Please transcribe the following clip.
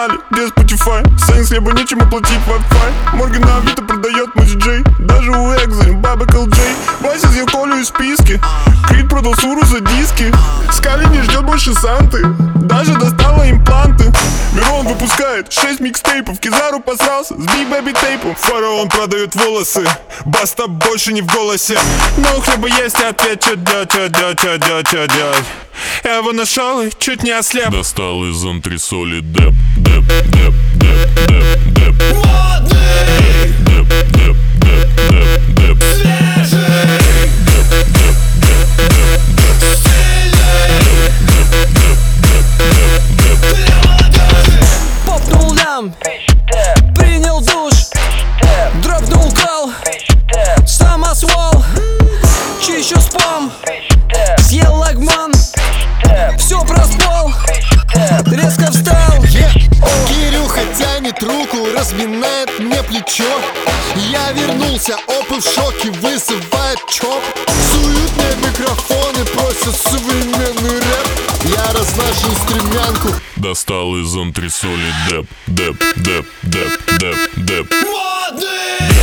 канале, где Spotify. Сайнс, либо нечем оплатить Wi-Fi. Морги на Авито продает Музи Джей. Даже у Экза, бабы Колджей. Вася съел Колю из списки. Крид продал Суру за диски. Скали не ждет больше Санты. Даже достала импланты. Мирон выпускает 6 микстейпов. Кизару посрался с биг-бэби тейпом. Фараон продает волосы. Баста больше не в голосе. Но у хлеба есть ответ. Чё делать? Я его нашел и чуть не ослеп. Достал из антресоли деп, деп, деп, деп, деп, деп. Модный, Деп, деп, деп, деп, деп. свежий, Деп, деп, деп, деп, деп. стильный, для молодежи. Попнул лям, принял душ, дропнул кол, самосвал, чищу спам, съел лагман, все проспал, резко встал. Кирюха тянет руку, разминает мне плечо. Я вернулся, опы в шоке, вызывает чоп. Суют мне микрофоны, просят современный рэп. Я разношу стремянку. Достал из антресоли деп, деп, деп, деп, деп, деп. Модный,